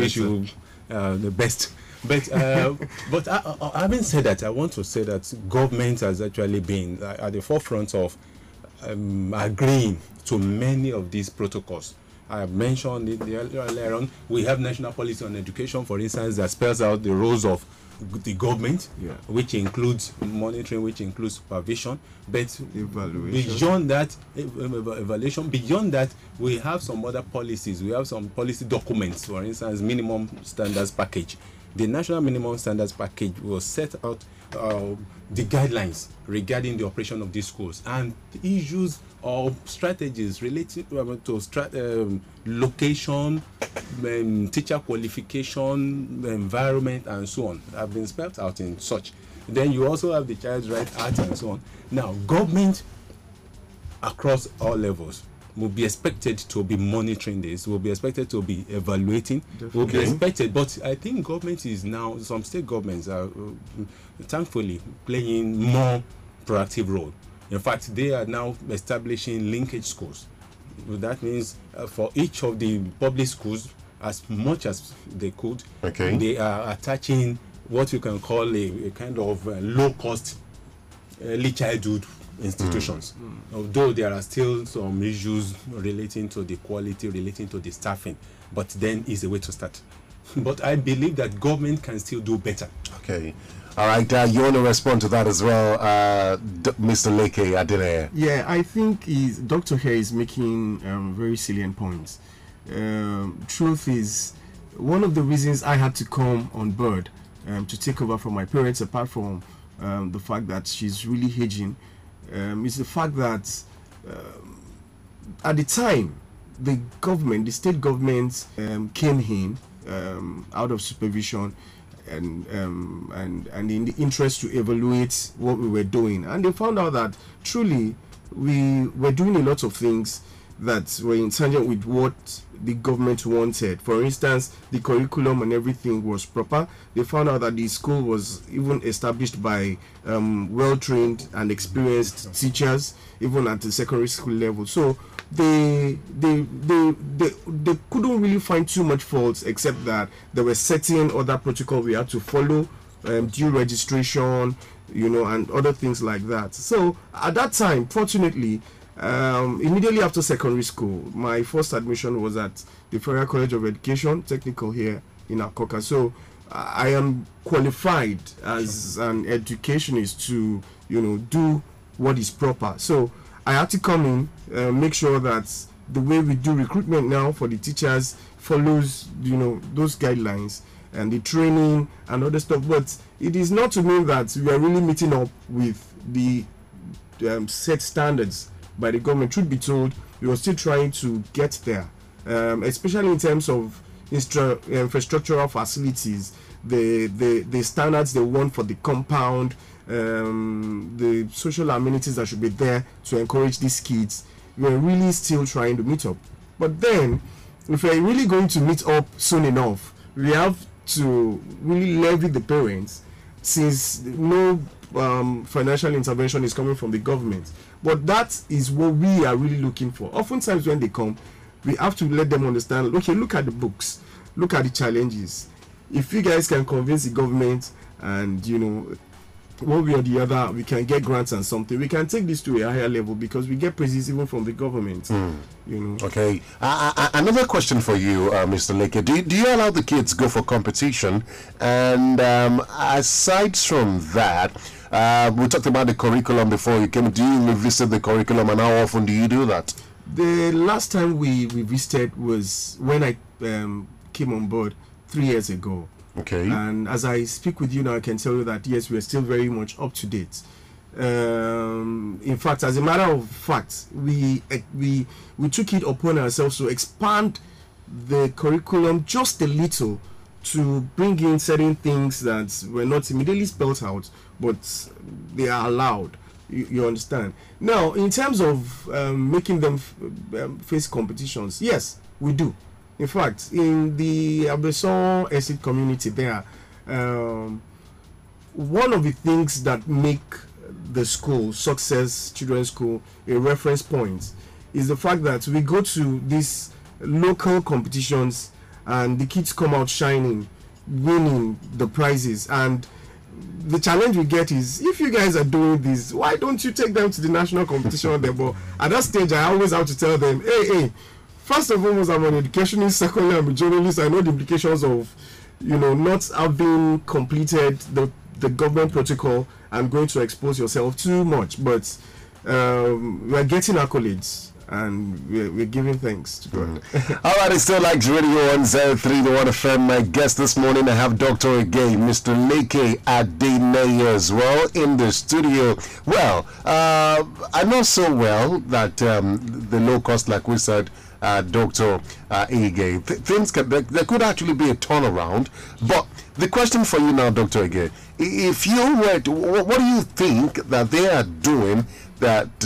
the best. But having said that, I want to say that government has actually been at the forefront of agreeing to many of these protocols. I have mentioned it earlier on. We have national policy on education, for instance, that spells out the roles of the government, which includes monitoring, which includes supervision. But beyond that, evaluation, beyond that, we have some other policies. We have some policy documents, for instance, minimum standards package. The national minimum standards package will set out the guidelines regarding the operation of these schools and issues or strategies related to location, teacher qualification, environment, and so on have been spelled out in such. Then you also have the Child's Rights Act and so on. Now, government across all levels will be expected to be monitoring this, will be expected to be evaluating, will be expected. But I think government is now, some state governments are thankfully playing more proactive role. In fact, they are now establishing linkage schools. That means for each of the public schools, as much as they could, they are attaching what you can call a kind of low-cost early childhood institutions. Although there are still some issues relating to the quality, relating to the staffing, but then is a way to start. But I believe that government can still do better. Okay. All right, you want to respond to that as well, Mr. Leke Adene? Yeah, I think Dr. Here is making very salient points. Truth is, one of the reasons I had to come on board to take over from my parents, apart from the fact that she's really aging, is the fact that at the time, the state government came in out of supervision and in the interest to evaluate what we were doing, and they found out that truly we were doing a lot of things that were in tangent with what the government wanted. For instance, the curriculum and everything was proper. They found out that the school was even established by well-trained and experienced teachers, even at the secondary school level. So they couldn't really find too much faults, except that there were certain other protocols we had to follow due registration, and other things like that. So at that time, fortunately, immediately after secondary school, my first admission was at the Federal College of Education, technical here in Akoka. So I am qualified as an educationist to, do what is proper. So I had to come in, make sure that the way we do recruitment now for the teachers follows, those guidelines and the training and other stuff. But it is not to mean that we are really meeting up with the set standards by the government. Truth be told, we are still trying to get there, especially in terms of infrastructural facilities, the standards they want for the compound, the social amenities that should be there to encourage these kids. We're really still trying to meet up. But then, if we're really going to meet up soon enough, we have to really levy the parents, since no financial intervention is coming from the government. But that is what we are really looking for. Oftentimes when they come, we have to let them understand, okay, look at the books, look at the challenges. If you guys can convince the government and, one way or the other, we can get grants and something, we can take this to a higher level, because we get praises even from the government. Okay. Another question for you, Mr. Leke. Do you allow the kids go for competition? And aside from that, we talked about the curriculum before you came. Do you revisit the curriculum, and how often do you do that? The last time we visited was when I came on board 3 years ago. Okay. And as I speak with you now, I can tell you that yes, we are still very much up to date. In fact, as a matter of fact, we took it upon ourselves to expand the curriculum just a little, to bring in certain things that were not immediately spelled out, but they are allowed. You understand? Now, in terms of making them face competitions, yes, we do. In fact, in the Abeson Estate community there, one of the things that make the school, Success Children's School, a reference point is the fact that we go to these local competitions and the kids come out shining, winning the prizes. And the challenge we get is, if you guys are doing this, why don't you take them to the national competition there? But at that stage, I always have to tell them, hey, first of all, I'm an educationist. Secondly, I'm a journalist. I know the implications of, not having completed the government protocol and going to expose yourself too much. But we're getting accolades, and we're giving thanks to God. All right, it's still like Radio 103.1 FM. My guest this morning, I have Dr. Again, Mr. Leke Adeneye as well in the studio. Well, I know so well that the low cost, like we said, Dr. Ege, things there could actually be a turnaround. But the question for you now, Dr. Ege, if you were to, what do you think that they are doing that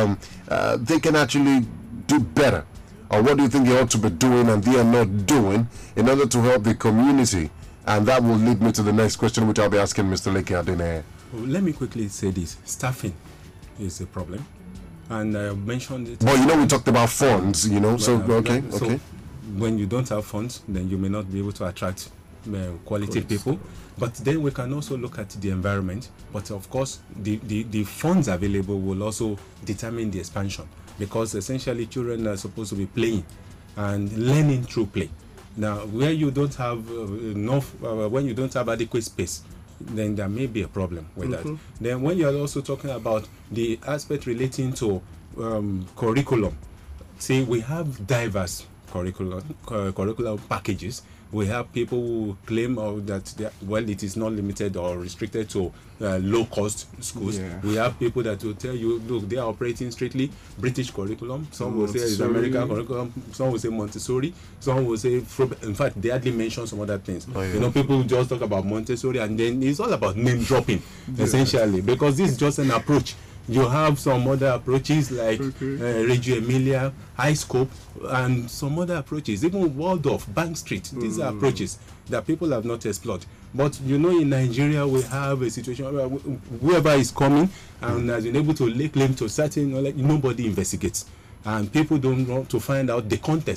they can actually do better? Or what do you think they ought to be doing and they are not doing in order to help the community? And that will lead me to the next question, which I'll be asking Mr. Leke Adeneye. Let me quickly say this. Staffing is a problem. And I mentioned it. But we talked about funds, so okay. So when you don't have funds, then you may not be able to attract quality people. But then we can also look at the environment. But of course, the funds available will also determine the expansion, because essentially children are supposed to be playing and learning through play. Now, where you don't have when you don't have adequate space, then there may be a problem with that. Then when you are also talking about the aspect relating to curriculum, see, we have diverse curriculum packages. We have people who claim that it is not limited or restricted to low-cost schools. Yeah. We have people that will tell you, look, they are operating strictly British curriculum. Some will say it's American curriculum. Some will say Montessori. Some will say, in fact, they hardly mention some other things. Oh, yeah. People just talk about Montessori, and then it's all about name dropping, essentially, because this is just an approach. You have some other approaches like Reggio Emilia, High Scope, and some other approaches, even Waldorf, Bank Street. These are approaches that people have not explored. But in Nigeria, we have a situation where whoever is coming and has been able to lay claim to certain knowledge, nobody investigates. And people don't want to find out the context.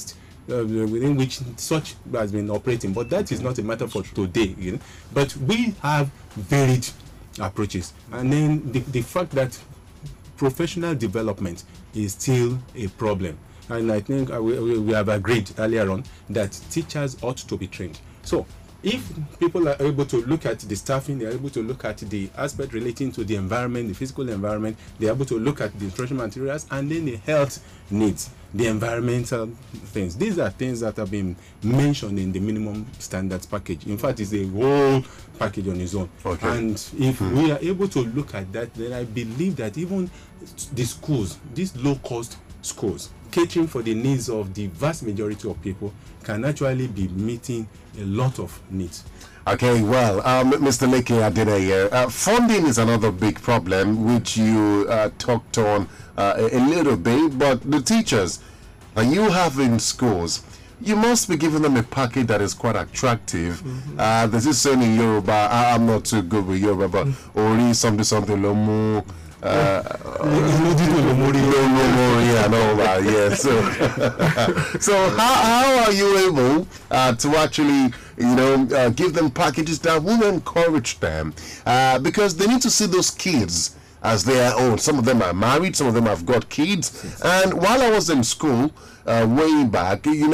within which such has been operating. But that is not a matter for today. But we have varied approaches, and then the fact that professional development is still a problem. And I think we have agreed earlier on that teachers ought to be trained. So if people are able to look at the staffing, they're able to look at the aspect relating to the environment, the physical environment, they're able to look at the instructional materials, and then the health needs, the environmental things. These are things that have been mentioned in the minimum standards package. In fact, it's a whole package on its own. Okay. And if we are able to look at that, then I believe that even the schools, these low-cost schools, catering for the needs of the vast majority of people, can actually be meeting a lot of needs. Okay, well, Mr. Leke Adeneye, funding is another big problem which you talked on a little bit, but the teachers that you have in schools, you must be giving them a package that is quite attractive. There's this saying in Yoruba, I'm not too good with Yoruba, but Ori something lomu. And all that, yeah. So how are you able to actually, give them packages that will encourage them, because they need to see those kids as their own. Some of them are married, some of them have got kids. And while I was in school, way back, in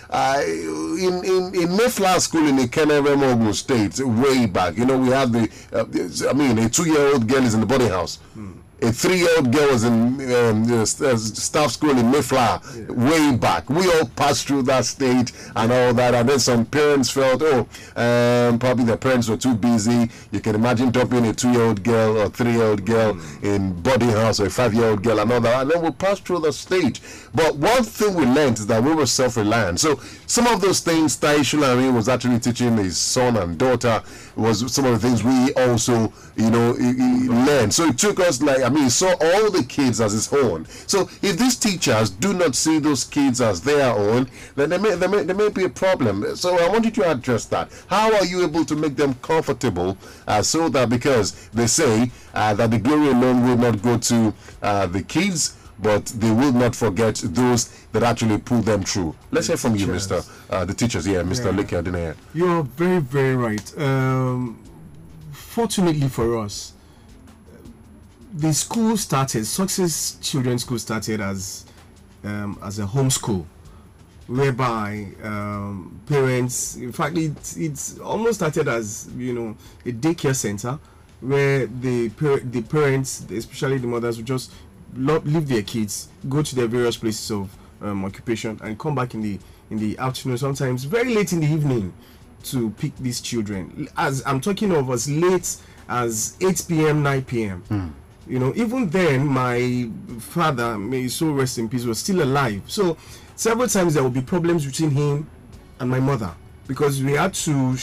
Mayflower School in Ikenne, Ogun State, way back, we had a 2-year-old girl is in the boarding house. A 3-year-old girl was in staff school in Mayflower, way back. We all passed through that stage and all that, and then some parents felt, probably their parents were too busy. You can imagine dumping a 2-year-old girl or 3-year-old girl in boarding house, or a 5-year-old girl and all that, and then we passed through the stage. But one thing we learned is that we were self-reliant. So some of those things Taishu Lami was actually teaching his son and daughter was some of the things we also, learned. So it took us he saw all the kids as his own. So if these teachers do not see those kids as their own, then there may be a problem. So I want you to address that. How are you able to make them comfortable so that, because they say that the glory alone will not go to the kids, but they will not forget those that actually pull them through. Let's hear from you, Mr. The teachers here, Mr. Leke Adeneye. You're very, very right. Fortunately for us, the school started, Success Children's School started as a home school, whereby parents, in fact, it's almost started as a daycare center, where the parents, especially the mothers, would just leave their kids, go to their various places of occupation, and come back in the afternoon, sometimes very late in the evening, to pick these children. As I'm talking of as late as 8 p.m., 9 p.m. Even then, my father, may his soul rest in peace, was still alive. So several times there would be problems between him and my mother, because we had to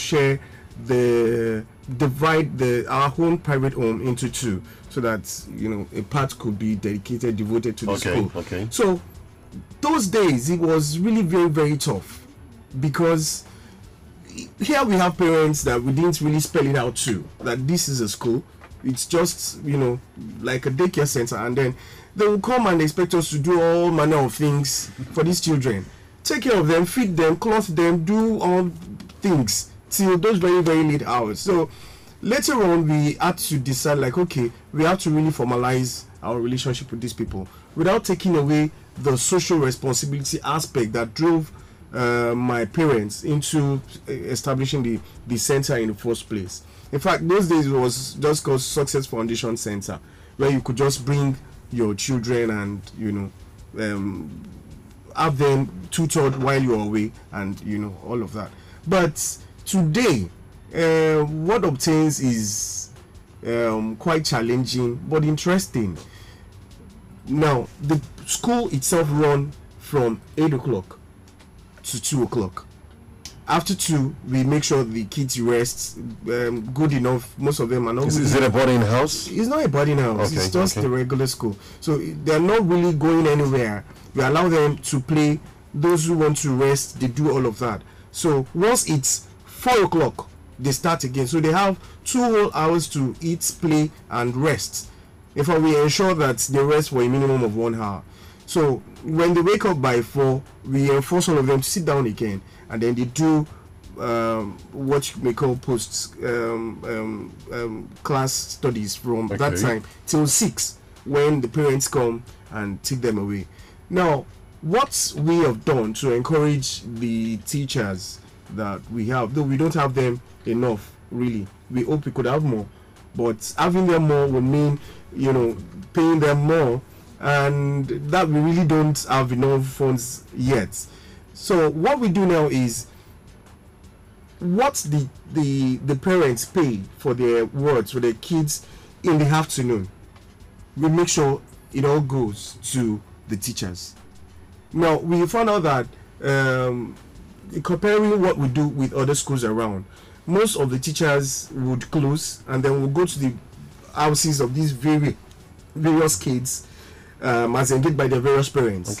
divide our own private home into two, so that a part could be devoted to the school. Okay. So those days it was really very, very tough, because here we have parents that we didn't really spell it out to, that this is a school. It's just, like a daycare center, and then they will come and expect us to do all manner of things for these children. Take care of them, feed them, clothe them, do all things till those very, very late hours. So later on, we had to decide, okay, we have to really formalize our relationship with these people without taking away the social responsibility aspect that drove my parents into establishing the center in the first place. In fact, those days it was just called Success Foundation Center, where you could just bring your children and have them tutored while you're away, and all of that. But today, what obtains is quite challenging but interesting. Now, the school itself runs from 8 o'clock to 2 o'clock. After 2, we make sure the kids rest good enough. Most of them are not. Is it a boarding house? It's not a boarding house. Okay, it's just the regular school. So they're not really going anywhere. We allow them to play. Those who want to rest, they do all of that. So once it's 4 o'clock, they start again. So they have 2 whole hours to eat, play, and rest. In fact, we ensure that they rest for a minimum of 1 hour. So when they wake up by 4, we enforce all of them to sit down again, and then they do what you may call post class studies from that time till 6, when the parents come and take them away. Now, what we have done to encourage the teachers that we have, though we don't have them enough, really, we hope we could have more, but having them more would mean, paying them more, and that we really don't have enough funds yet. So what we do now is, what the parents pay for their wards, for their kids in the afternoon, we make sure it all goes to the teachers. Now, we found out that comparing what we do with other schools around, most of the teachers would close, and then we'll go to the houses of these various kids, as engaged by their various parents,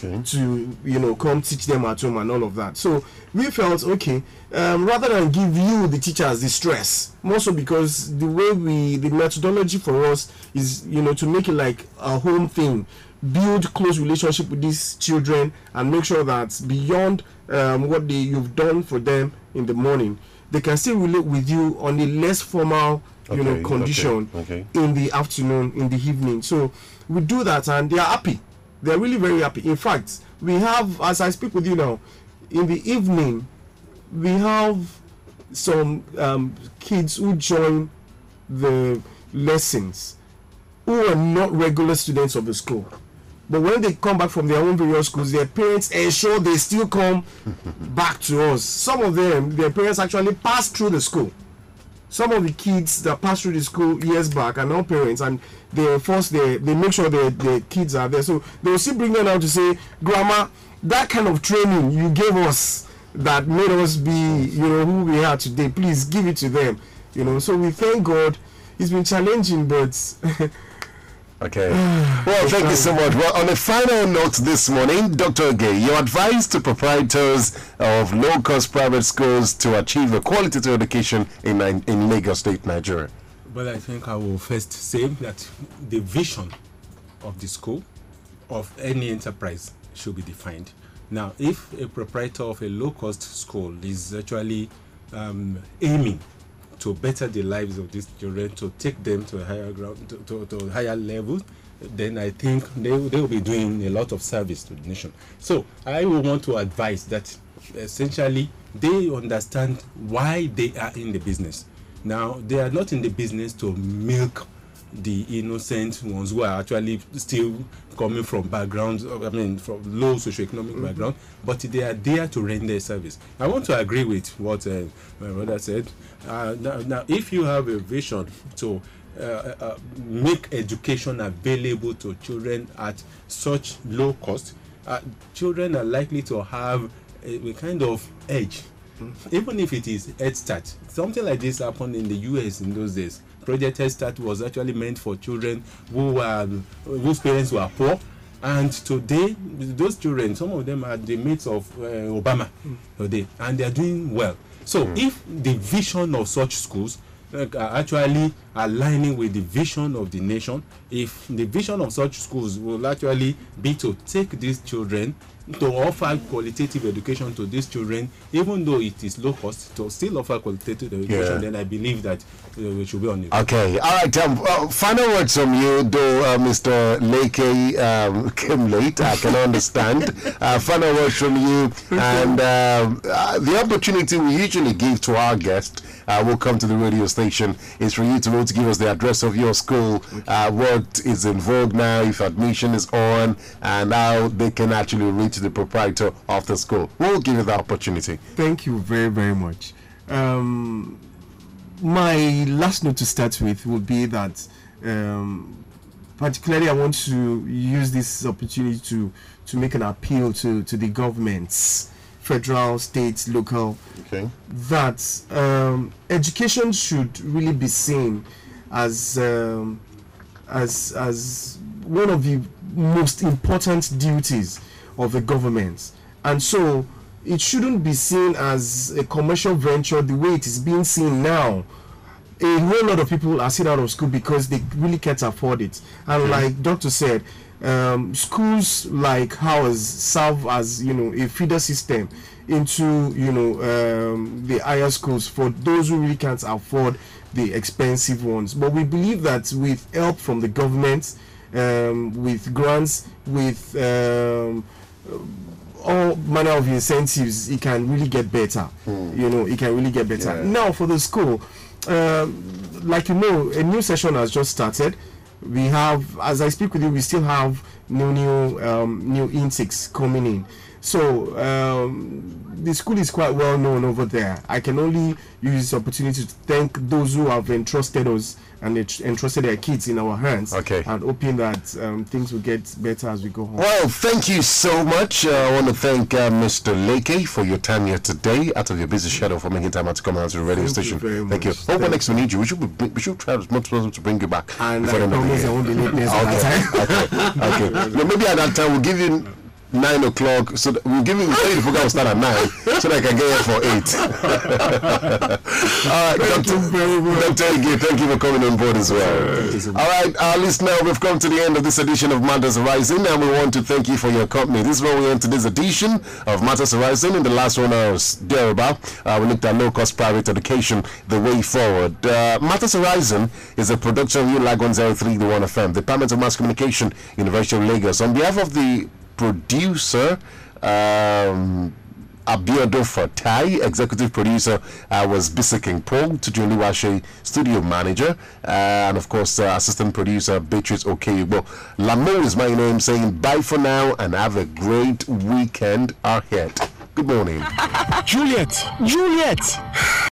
to come teach them at home and all of that. So we felt, rather than give you, the teachers, the stress, more so because the methodology for us is to make it like a home thing, build close relationship with these children, and make sure that beyond what you've done for them in the morning, they can still relate with you on a less formal condition in the afternoon, in the evening. So we do that, and they are happy. They are really very happy. In fact, we have, as I speak with you now, in the evening, we have some kids who join the lessons who are not regular students of the school. But when they come back from their own various schools, their parents ensure they still come back to us. Some of them, their parents actually pass through the school. Some of the kids that passed through the school years back are now parents, and they make sure their kids are there. So they will still bring them out to say, Grandma, that kind of training you gave us that made us be, who we are today, please give it to them. So we thank God. It's been challenging, but okay. Well, thank you so much. Well, on a final note this morning, Dr. Ogey, your advice to proprietors of low-cost private schools to achieve a qualitative education in Lagos State, Nigeria. Well, I think I will first say that the vision of the school, of any enterprise, should be defined. Now, if a proprietor of a low-cost school is actually aiming to better the lives of these children, to take them to a higher ground, to higher levels, then I think they will be doing a lot of service to the nation. So I will want to advise that essentially they understand why they are in the business. Now, they are not in the business to milk the innocent ones who are actually still coming from backgrounds, from low socioeconomic background, but they are there to render service. I want to agree with what my brother said. Now, if you have a vision to make education available to children at such low cost, children are likely to have a kind of edge, even if it is Head Start. Something like this happened in the US in those days. Project Head Start was actually meant for children whose parents were poor, and today those children, some of them are the mates of Obama today, and they are doing well. So if the vision of such schools are actually aligning with the vision of the nation, if the vision of such schools will actually be to take these children, to offer qualitative education to these children, even though it is low cost, to still offer qualitative education, then I believe that we should be on it. Okay, all right. Final words from you, though Mr. Leke came late, I can understand. Final words from you, and the opportunity we usually give to our guests will come to the radio station is for you to be able to give us the address of your school, what is in vogue now, if admission is on, and how they can actually reach the proprietor of the school. We'll give you the opportunity. Thank you very, very much. My last note to start with would be that particularly I want to use this opportunity to make an appeal to the governments, federal, state, local, that education should really be seen as one of the most important duties of the government, and so it shouldn't be seen as a commercial venture the way it is being seen now. a whole lot of people are still out of school because they really can't afford it. And like Doctor said, schools like ours serve as, you know, a feeder system into, you know, the higher schools for those who really can't afford the expensive ones. But we believe that with help from the government, with grants, with all manner of incentives, it can really get better. You know, it can really get better. Yeah. Now for the school, like, you know, a new session has just started. We have, as I speak with you, we still have new intakes coming in. So the school is quite well known over there. I can only use this opportunity to thank those who have entrusted us and entrusted their kids in our hands. Okay. And hoping that things will get better as we go on. Well, thank you so much. I want to thank Mr. Leke for your time here today, out of your busy schedule, for making time out to come out to the radio station. Thank you. Hope next we need you. We should try as much as possible to bring you back. And I promise I won't be late next time. Okay. No, maybe at that time we'll give you 9 o'clock, so we'll give you the program will start at 9 so that I can get here for 8. All right, Dr. Ige, thank you for coming on board as well. All right, our listener, we've come to the end of this edition of Matters Horizon, and we want to thank you for your company. This is where we end today's edition of Matters Horizon. In the last 1 hour, thereabout, we looked at low-cost private education, the way forward. Matters Horizon is a production of ULAG 103.1 FM, Department of Mass Communication, University of Lagos. On behalf of the producer, Abiodun Fatai, executive producer was Bisa King Paul, Tujuli Washe, studio manager, and of course assistant producer Beatrice Okeibo. Lamo is my name, saying bye for now and have a great weekend ahead. Good morning. Juliet!